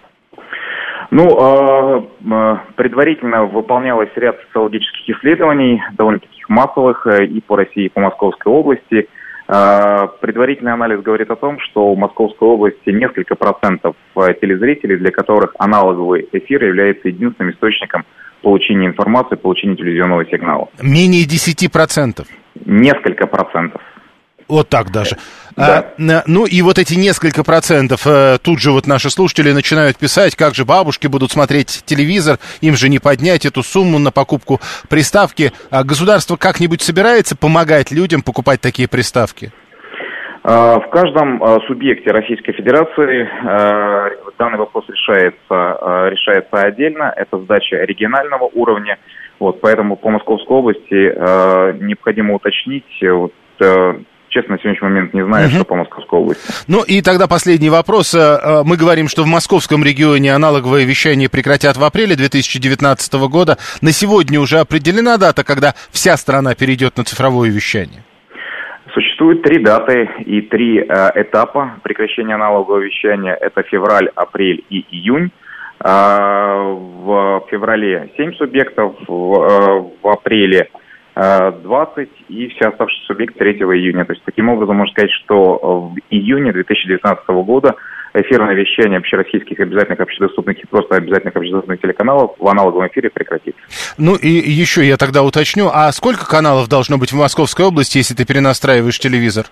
Ну, предварительно выполнялось ряд социологических исследований, довольно-таки массовых, и по России, и по Московской области. Предварительный анализ говорит о том, что в Московской области несколько процентов телезрителей, для которых аналоговый эфир является единственным источником получения информации, получения телевизионного сигнала. Менее десяти процентов? Несколько процентов. Вот так даже. Да. А, ну и вот эти несколько процентов, тут же вот наши слушатели начинают писать, как же бабушки будут смотреть телевизор, им же не поднять эту сумму на покупку приставки. А государство как-нибудь собирается помогать людям покупать такие приставки? В каждом субъекте Российской Федерации данный вопрос решается, решается отдельно. Это задача регионального уровня. Вот, поэтому по Московской области э, необходимо уточнить, вот, э, честно, на сегодняшний момент не знаю, uh-huh. что по Московской области. Ну и тогда последний вопрос. Мы говорим, что в московском регионе аналоговое вещание прекратят в апреле две тысячи девятнадцатого года. На сегодня уже определена дата, когда вся страна перейдет на цифровое вещание? Существует три даты и три э, этапа прекращения аналогового вещания. Это февраль, апрель и июнь. В феврале семь субъектов, в, в апреле двадцать и все оставшиеся субъекты третьего июня. То есть таким образом можно сказать, что в июне две тысячи девятнадцатого года эфирное вещание общероссийских обязательных общедоступных и просто обязательных общедоступных телеканалов в аналоговом эфире прекратится. Ну и еще я тогда уточню, а сколько каналов должно быть в Московской области, если ты перенастраиваешь телевизор?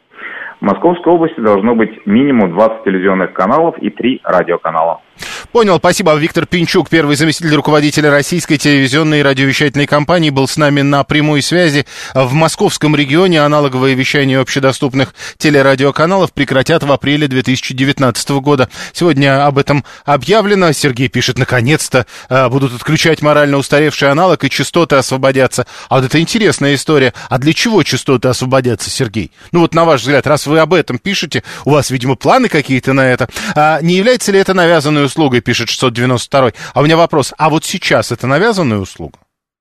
В Московской области должно быть минимум двадцать телевизионных каналов и три радиоканала. Понял, спасибо. Виктор Пинчук, первый заместитель руководителя российской телевизионной и радиовещательной компании, был с нами на прямой связи. В московском регионе аналоговое вещание общедоступных телерадиоканалов прекратят в апреле две тысячи девятнадцатого года. Сегодня об этом объявлено. Сергей пишет, наконец-то будут отключать морально устаревший аналог и частоты освободятся. А вот это интересная история. А для чего частоты освободятся, Сергей? Ну вот на ваш взгляд, раз вы об этом пишете, у вас, видимо, планы какие-то на это. А не является ли это навязанной услугой, пишет шестьсот девяносто второй. А у меня вопрос, а вот сейчас это навязанная услуга?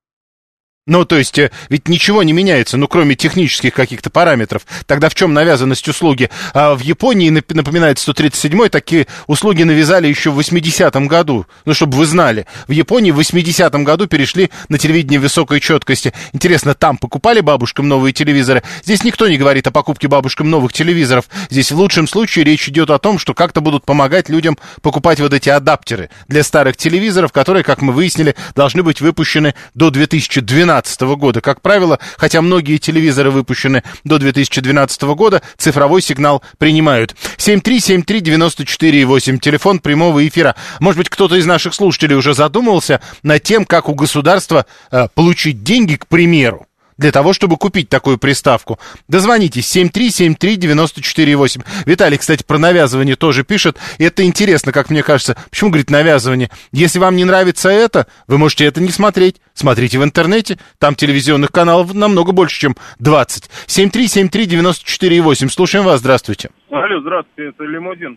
Ну, то есть, ведь ничего не меняется, ну, кроме технических каких-то параметров. Тогда в чем навязанность услуги? А в Японии, напоминает сто тридцать седьмой, такие услуги навязали еще в восьмидесятом году. Ну, чтобы вы знали. В Японии в восьмидесятом году перешли на телевидение высокой четкости. Интересно, там покупали бабушкам новые телевизоры? Здесь никто не говорит о покупке бабушкам новых телевизоров. Здесь в лучшем случае речь идет о том, что как-то будут помогать людям покупать вот эти адаптеры для старых телевизоров, которые, как мы выяснили, должны быть выпущены до две тысячи двенадцатого года. Как правило, хотя многие телевизоры выпущены до две тысячи двенадцатого года, цифровой сигнал принимают. семь три семь три девяносто четыре восемь, телефон прямого эфира. Может быть, кто-то из наших слушателей уже задумался над тем, как у государства э, получить деньги, к примеру, для того, чтобы купить такую приставку. Дозвонитесь, семь три семь три девяносто четыре восемь. Виталий, кстати, про навязывание тоже пишет. И это интересно, как мне кажется. Почему, говорит, навязывание? Если вам не нравится это, вы можете это не смотреть. Смотрите в интернете. Там телевизионных каналов намного больше, чем двадцать. семь три семь три девяносто четыре восемь. Слушаем вас, здравствуйте. Алло, здравствуйте, это Лимузин.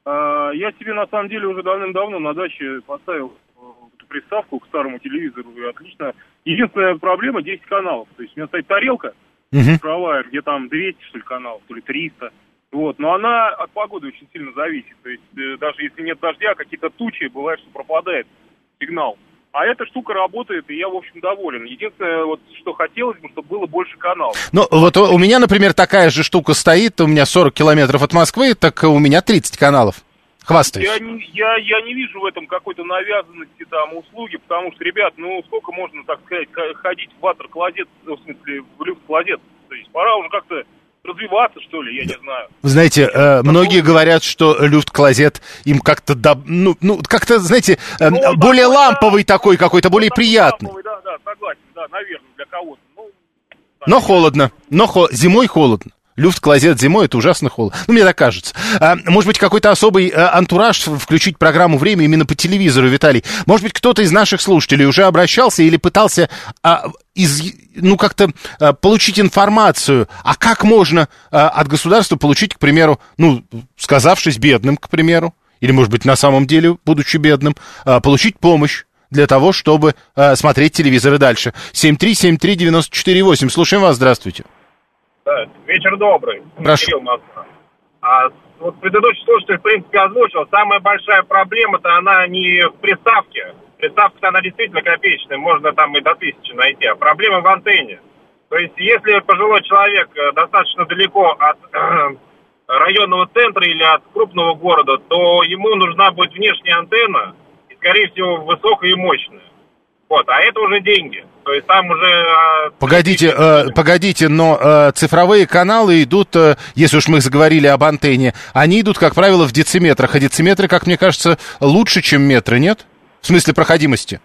Я себе, на самом деле, уже давным-давно на даче поставил приставку к старому телевизору, и отлично. Единственная проблема — десять каналов. То есть у меня стоит тарелка цифровая, uh-huh. где там двести, что ли, каналов, то ли триста. Вот. Но она от погоды очень сильно зависит. То есть э, даже если нет дождя, какие-то тучи, бывает, что пропадает сигнал. А эта штука работает, и я, в общем, доволен. Единственное, вот, что хотелось бы, чтобы было больше каналов. Ну, вот у меня, например, такая же штука стоит, у меня сорок километров от Москвы, так у меня тридцать каналов. Хвастаюсь. Я не, я, я не вижу в этом какой-то навязанности там услуги, потому что, ребят, ну сколько можно, так сказать, ходить в ватер-клозет, в смысле, в люфт-клозет? То есть пора уже как-то развиваться, что ли, я не знаю. Вы знаете, э, многие говорят, что люфт-клозет им как-то, да, ну, ну, как-то, знаете, э, ну, более такой, ламповый да, такой какой-то, более приятный. Ламповый, да, да, согласен, да, наверное, для кого-то. Ну, да, но холодно, но хо- зимой холодно. Люфт-клозет зимой — это ужасно холодно. Ну, мне так кажется. А, может быть, какой-то особый а, антураж включить программу «Время» именно по телевизору, Виталий? Может быть, кто-то из наших слушателей уже обращался или пытался а, из, ну, как-то а, получить информацию, а как можно а, от государства получить, к примеру, ну, сказавшись бедным, к примеру, или, может быть, на самом деле, будучи бедным, а, получить помощь для того, чтобы а, смотреть телевизоры дальше. семь три семь три девяносто четыре восемь. Слушаем вас, здравствуйте. Да, вечер добрый. Прошу. Кирилл Москва. А, вот предыдущий слушатель, в принципе, озвучил. Самая большая проблема-то она не в приставке. Приставка-то она действительно копеечная, можно там и до тысячи найти. А проблема в антенне. То есть, если пожилой человек достаточно далеко от э, районного центра или от крупного города, то ему нужна будет внешняя антенна, и, скорее всего, высокая и мощная. Вот, а это уже деньги. То есть там уже... Э, погодите, э, погодите, но э, цифровые каналы идут, э, если уж мы заговорили об антенне, они идут, как правило, в дециметрах. А дециметры, как мне кажется, лучше, чем метры, нет? В смысле проходимости?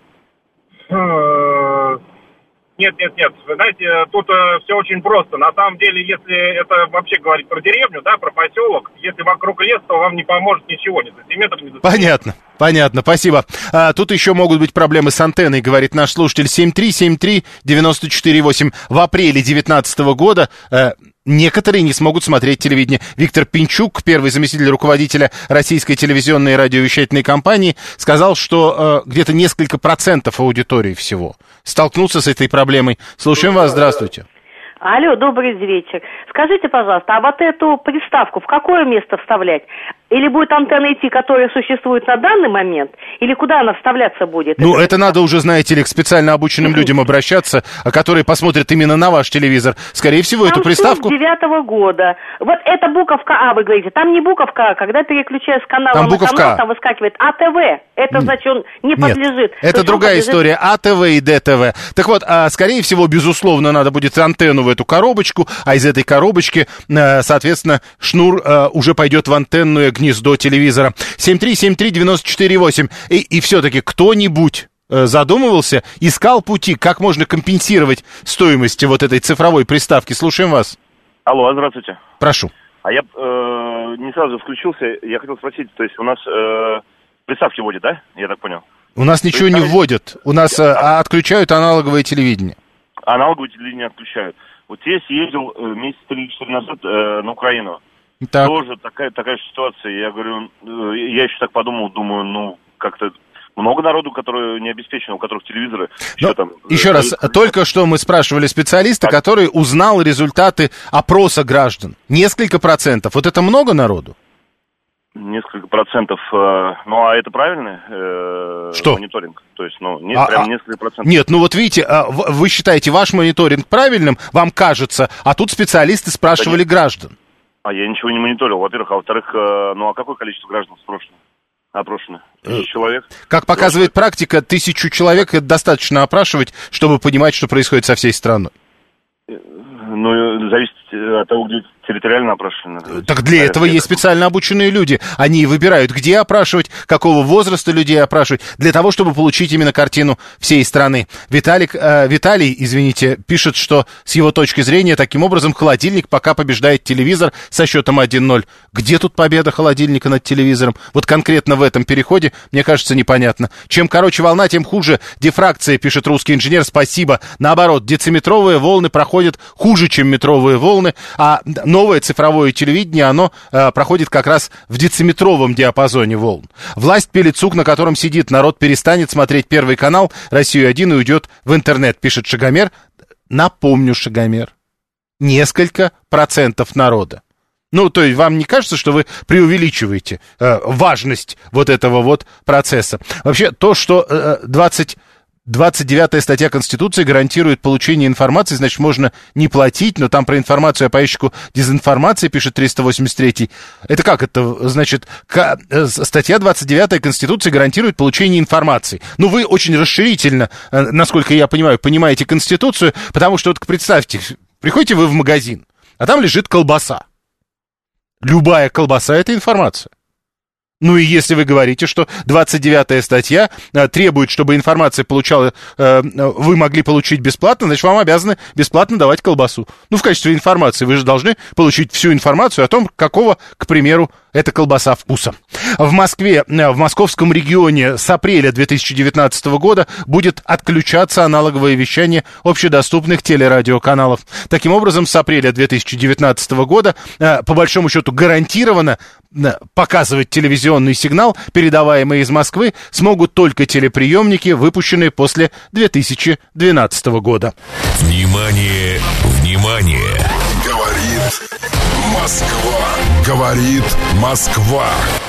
Нет, нет, нет. Вы знаете, тут э, все очень просто. На самом деле, если это вообще говорить про деревню, да, про поселок, если вокруг лес, то вам не поможет ничего, ни сантиметр, ни сантиметр. Понятно, Понятно, спасибо. А, тут еще могут быть проблемы с антенной, говорит наш слушатель. семь три семь три девять четыре восемь. В апреле две тысячи девятнадцатого года э, некоторые не смогут смотреть телевидение. Виктор Пинчук, первый заместитель руководителя российской телевизионной и радиовещательной компании, сказал, что э, где-то несколько процентов аудитории всего столкнутся с этой проблемой. Слушаем вас, здравствуйте. Алло, добрый вечер. Скажите, пожалуйста, а вот эту приставку в какое место вставлять? Или будет антенна идти, которая существует на данный момент? Или куда она вставляться будет? Ну, это надо уже, знаете ли, к специально обученным людям обращаться, которые посмотрят именно на ваш телевизор. Скорее всего, там эту приставку... девятого года. Вот это буковка А, вы говорите. Там не буковка А. Когда переключаешь с канала там на канал, А. там выскакивает АТВ. Это, значит, он не подлежит. Нет, это другая подлежит... история. АТВ и ДТВ. Так вот, а, скорее всего, безусловно, надо будет антенну в эту коробочку, а из этой коробочки, соответственно, шнур уже пойдет в антенное гнездо телевизора. семь три семь три девять четыре восемь. И, и все-таки кто-нибудь задумывался, искал пути, как можно компенсировать стоимость вот этой цифровой приставки? Слушаем вас. Алло, здравствуйте. Прошу. А я э, не сразу включился. Я хотел спросить, то есть у нас э, приставки вводят, да? Я так понял. У нас ничего не вводят. У нас э, отключают аналоговое телевидение. Аналоговое телевидение отключают. Вот я съездил э, месяц три-четыре назад э, на Украину. Так. Тоже такая, такая же ситуация. Я говорю, э, я еще так подумал, думаю, ну, как-то много народу, которые не обеспечены, у которых телевизоры. Что там, еще э, раз, э, только что мы спрашивали специалиста, так. который узнал результаты опроса граждан. Несколько процентов. Вот это много народу? Несколько процентов. Э, ну, а это правильный э, Что? мониторинг? То есть, ну, нет, а, прям а, несколько процентов. Нет, ну вот видите, вы считаете ваш мониторинг правильным, вам кажется, а тут специалисты спрашивали да граждан. А я ничего не мониторил, во-первых. А во-вторых, э, ну, а какое количество граждан спрошено? Опрошено? Тысячу человек? Как показывает практика, тысячу человек это достаточно опрашивать, чтобы понимать, что происходит со всей страной. Ну, зависит от того, где территориально опрашиваны. Так для а этого это... есть специально обученные люди. Они выбирают, где опрашивать, какого возраста людей опрашивать, для того, чтобы получить именно картину всей страны. Виталик, э, Виталий, извините, пишет, что с его точки зрения, таким образом, холодильник пока побеждает телевизор со счетом один ноль. Где тут победа холодильника над телевизором? Вот конкретно в этом переходе, мне кажется, непонятно. Чем короче волна, тем хуже дифракция, пишет русский инженер. Спасибо. Наоборот, дециметровые волны проходят хуже, чем метровые волны, а новое цифровое телевидение, оно э, проходит как раз в дециметровом диапазоне волн. Власть пилит сук, на котором сидит. Народ перестанет смотреть Первый канал, Россию один и уйдет в интернет, пишет Шагомер. Напомню, Шагомер, несколько процентов народа. Ну, то есть вам не кажется, что вы преувеличиваете э, важность вот этого вот процесса? Вообще, то, что э, двадцать... двадцать девятая статья Конституции гарантирует получение информации, значит, можно не платить, но там про информацию о поищику дезинформации пишет триста восемьдесят третий. Это как это? Значит, статья двадцать девятая Конституции гарантирует получение информации. Ну, вы очень расширительно, насколько я понимаю, понимаете Конституцию, потому что, вот представьте, приходите вы в магазин, а там лежит колбаса. Любая колбаса — это информация. Ну и если вы говорите, что двадцать девятая статья э, требует, чтобы информация получала, э, вы могли получить бесплатно, значит, вам обязаны бесплатно давать колбасу. Ну, в качестве информации вы же должны получить всю информацию о том, какого, к примеру, эта колбаса вкуса. В Москве, в московском регионе с апреля две тысячи девятнадцатого года будет отключаться аналоговое вещание общедоступных телерадиоканалов. Таким образом, с апреля две тысячи девятнадцатого года, э, по большому счету, гарантированно э, показывать телевизионный сигнал, передаваемый из Москвы, смогут только телеприемники, выпущенные после две тысячи двенадцатого года. Внимание, внимание! Говорит Москва. Говорит Москва.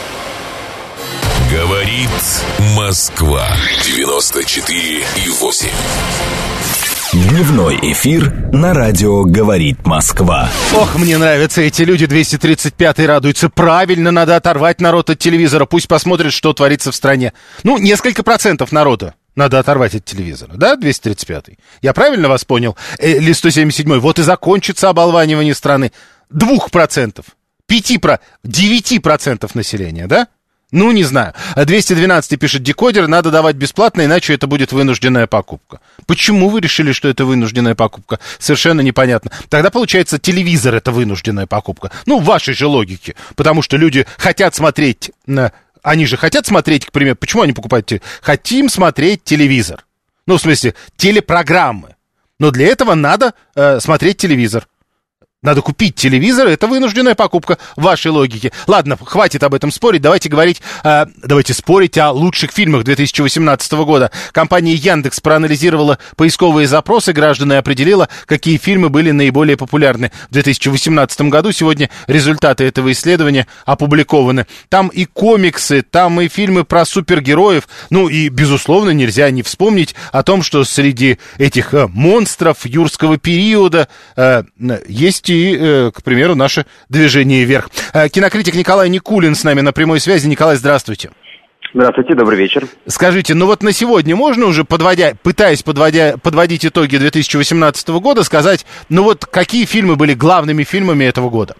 Говорит Москва. девяносто четыре и восемь. Дневной эфир на радио «Говорит Москва». Ох, мне нравятся эти люди. двести тридцать пятый радуется. Правильно, надо оторвать народ от телевизора. Пусть посмотрит, что творится в стране. Ну, несколько процентов народа надо оторвать от телевизора, да, двести тридцать пятый? Я правильно вас понял? Или сто семьдесят седьмой? Вот и закончится оболванивание страны. Двух процентов, пяти про... девяти процентов населения, да? Ну, не знаю. двести двенадцать пишет декодер, надо давать бесплатно, иначе это будет вынужденная покупка. Почему вы решили, что это вынужденная покупка? Совершенно непонятно. Тогда, получается, телевизор — это вынужденная покупка. Ну, в вашей же логике. Потому что люди хотят смотреть на они же хотят смотреть, к примеру, почему они покупают телевизор? Хотим смотреть телевизор. Ну, в смысле, телепрограммы. Но для этого надо э, смотреть телевизор. Надо купить телевизор, это вынужденная покупка в вашей логике. Ладно, хватит об этом спорить, давайте говорить, э, давайте спорить о лучших фильмах две тысячи восемнадцатого года. Компания Яндекс проанализировала поисковые запросы граждан и определила, какие фильмы были наиболее популярны в две тысячи восемнадцатом году. Сегодня результаты этого исследования опубликованы. Там и комиксы, там и фильмы про супергероев. Ну и, безусловно, нельзя не вспомнить о том, что среди этих э, монстров юрского периода э, есть и И, к примеру, наше «Движение вверх». Кинокритик Николай Никулин с нами на прямой связи. Николай, здравствуйте. Здравствуйте, добрый вечер. Скажите, ну вот на сегодня можно уже, подводя, пытаясь подводя, подводить итоги две тысячи восемнадцатого года, сказать, ну вот какие фильмы были главными фильмами этого года?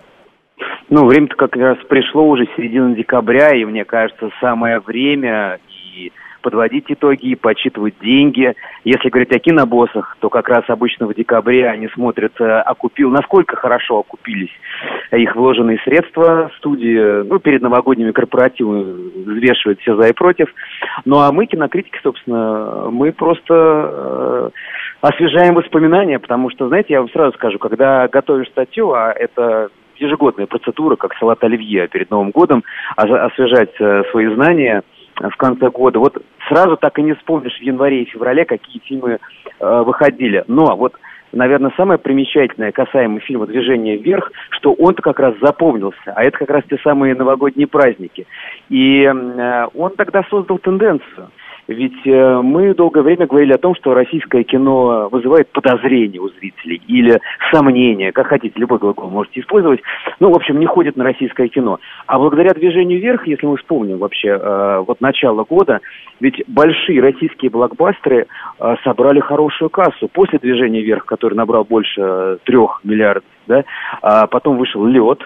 Ну, время-то как раз пришло уже середина декабря, и мне кажется, самое время и подводить итоги и подсчитывать деньги. Если говорить о кинобоссах, то как раз обычно в декабре они смотрят, окупил, насколько хорошо окупились их вложенные средства. Студии, ну, перед новогодними корпоративами взвешивают все за и против. Ну, а мы, кинокритики, собственно, мы просто э, освежаем воспоминания, потому что, знаете, я вам сразу скажу, когда готовишь статью, а это ежегодная процедура, как салат оливье перед Новым годом, освежать э, свои знания в конце года. Вот сразу так и не вспомнишь в январе и феврале, какие фильмы э, выходили. Но вот, наверное, самое примечательное касаемо фильма «Движение вверх», что он-то как раз запомнился. А это как раз те самые новогодние праздники. И э, он тогда создал тенденцию. Ведь э, мы долгое время говорили о том, что российское кино вызывает подозрения у зрителей или сомнения, как хотите, любой глагол можете использовать. Ну, в общем, не ходит на российское кино. А благодаря «Движению вверх», если мы вспомним вообще э, вот начало года, ведь большие российские блокбастеры э, собрали хорошую кассу. После «Движения вверх», который набрал больше трех миллиардов, да, а потом вышел «Лед».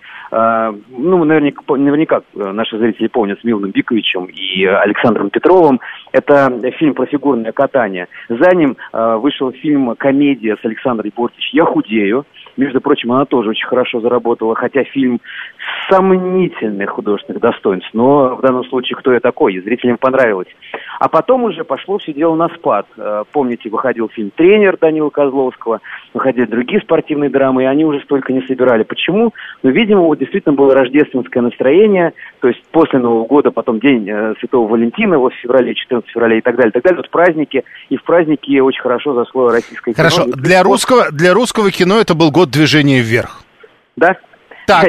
Uh, ну, наверняка, наверняка наши зрители помнят с Миланом Биковичем и Александром Петровым. Это фильм про фигурное катание. За ним uh, вышел фильм «Комедия» с Александрой Бортич «Я худею». Между прочим, она тоже очень хорошо заработала, хотя фильм сомнительных художественных достоинств. Но в данном случае «Кто я такой?» и зрителям понравилось. А потом уже пошло все дело на спад. Помните, выходил фильм «Тренер» Данила Козловского, выходили другие спортивные драмы, и они уже столько не собирали. Почему? Ну, видимо, вот действительно было рождественское настроение, то есть после Нового года, потом День Святого Валентина, вот в феврале, четырнадцатого февраля и так далее, и так далее. Вот праздники, и в праздники очень хорошо зашло российское кино. Хорошо, для русского, для русского кино это был год «Движения вверх». Да? Так,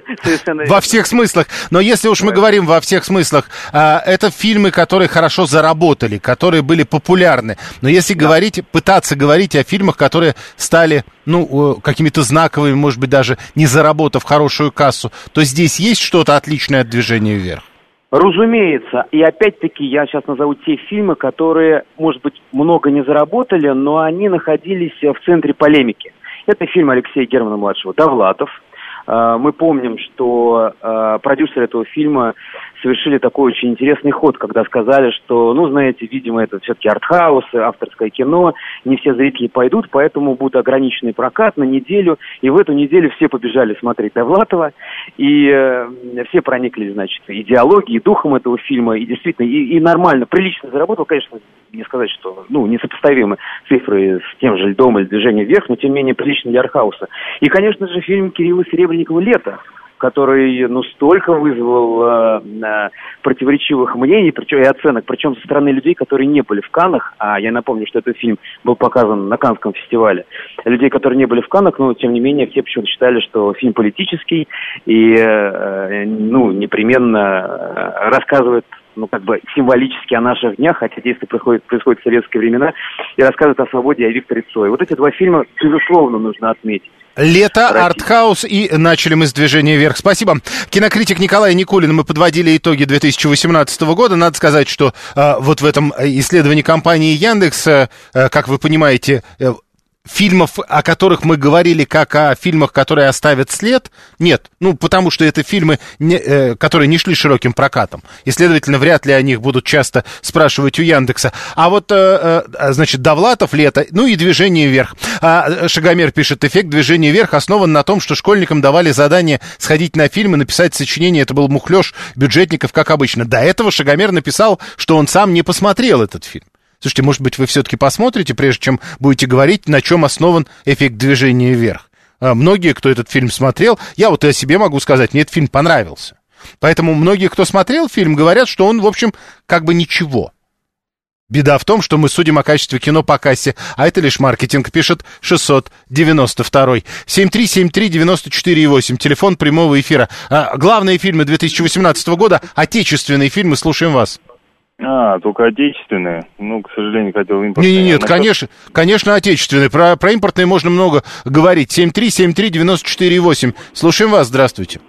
во всех смыслах. Но если уж мы говорим во всех смыслах, это фильмы, которые хорошо заработали, которые были популярны. Но если да. говорить, пытаться говорить о фильмах, которые стали, ну, какими-то знаковыми, может быть, даже не заработав хорошую кассу, то здесь есть что-то отличное от «Движения вверх». Разумеется. И опять-таки я сейчас назову те фильмы, которые, может быть, много не заработали, но они находились в центре полемики. Это фильм Алексея Германа-младшего «Довлатов». Мы помним, что э, продюсеры этого фильма совершили такой очень интересный ход, когда сказали, что, ну, знаете, видимо, это все-таки артхаус, авторское кино, не все зрители пойдут, поэтому будет ограниченный прокат на неделю, и в эту неделю все побежали смотреть Довлатова, и э, все прониклись, значит, идеологией, духом этого фильма, и действительно, и, и нормально, прилично заработал, конечно, не сказать, что, ну, несопоставимы цифры с тем же «Льдом» или «Движением вверх», но, тем не менее, прилично для артхауса. И, конечно же, фильм Кирилла Серебренникова «Лето», который, ну, столько вызвал э, э, противоречивых мнений, причем и оценок, причем со стороны людей, которые не были в Каннах, а я напомню, что этот фильм был показан на Каннском фестивале, людей, которые не были в Каннах, но, тем не менее, все почему-то считали, что фильм политический и, э, ну, непременно э, рассказывает, ну, как бы символически о наших днях, хотя действие происходит, происходит в советские времена, и рассказывает о свободе, о Викторе Цое. Вот эти два фильма, безусловно, нужно отметить. «Лето», «Артхаус» и начали мы с «Движения вверх». Спасибо. Кинокритик Николай Никулин. Мы подводили итоги две тысячи восемнадцатого года. Надо сказать, что э, вот в этом исследовании компании Яндекс, э, как вы понимаете, э, фильмов, о которых мы говорили, как о фильмах, которые оставят след, нет. Ну, потому что это фильмы, не, э, которые не шли широким прокатом. И, следовательно, вряд ли о них будут часто спрашивать у Яндекса. А вот, э, э, значит, Довлатов, «Лето», ну и «Движение вверх». А Шагомер пишет: эффект «Движение вверх» основан на том, что школьникам давали задание сходить на фильм и написать сочинение. Это был мухлёж бюджетников, как обычно. До этого Шагомер написал, что он сам не посмотрел этот фильм. Слушайте, может быть, вы все-таки посмотрите, прежде чем будете говорить, на чем основан эффект «Движения вверх». А многие, кто этот фильм смотрел, я вот и о себе могу сказать, мне этот фильм понравился. Поэтому многие, кто смотрел фильм, говорят, что он, в общем, как бы ничего. Беда в том, что мы судим о качестве кино по кассе, а это лишь маркетинг, пишет шестьсот девяносто второй. семь три семь три девяносто четыре восемь, телефон прямого эфира. А, главные фильмы две тысячи восемнадцатого года, отечественные фильмы, слушаем вас. А, только отечественные. Ну, к сожалению, хотел импортные. Нет, нет, насчет... конечно, конечно, отечественные. Про, про импортные можно много говорить. семь три семь три девяносто четыре восемь. Слушаем вас, здравствуйте.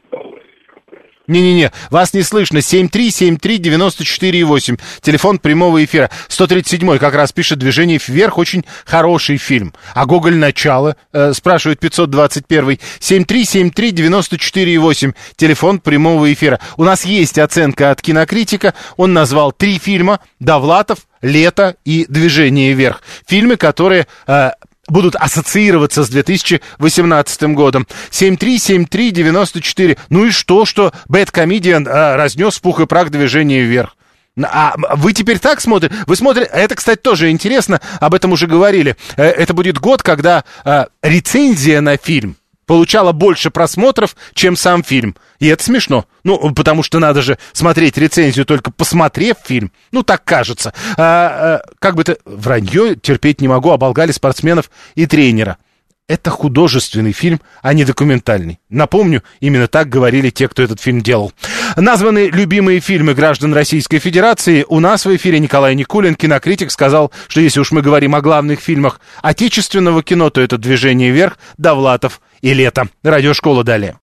Не-не-не, вас не слышно. семь три семь три девяносто четыре восемь. Телефон прямого эфира. сто тридцать седьмой как раз пишет: «Движение вверх» очень хороший фильм. А «Гоголь. Начало», э, спрашивает пятьсот двадцать первый. семь три семь три девяносто четыре восемь. Телефон прямого эфира. У нас есть оценка от кинокритика. Он назвал три фильма: «Довлатов», «Лето» и «Движение вверх». Фильмы, которые... Э, будут ассоциироваться с две тысячи восемнадцатым годом. семь три семь три девяносто четыре. Ну и что, что Бэдкомедиан а, разнес в пух и прах «Движение вверх». А вы теперь так смотрите? Вы смотрите... Это, кстати, тоже интересно, об этом уже говорили. Это будет год, когда а, рецензия на фильм получала больше просмотров, чем сам фильм. И это смешно. Ну, потому что надо же смотреть рецензию, только посмотрев фильм. Ну, так кажется. А, а, как бы это... Вранье терпеть не могу, оболгали спортсменов и тренера. Это художественный фильм, а не документальный. Напомню, именно так говорили те, кто этот фильм делал. Названы любимые фильмы граждан Российской Федерации. У нас в эфире Николай Никулин, кинокритик, сказал, что если уж мы говорим о главных фильмах отечественного кино, то это «Движение вверх», «Довлатов» и «Лето». Радиошкола далее.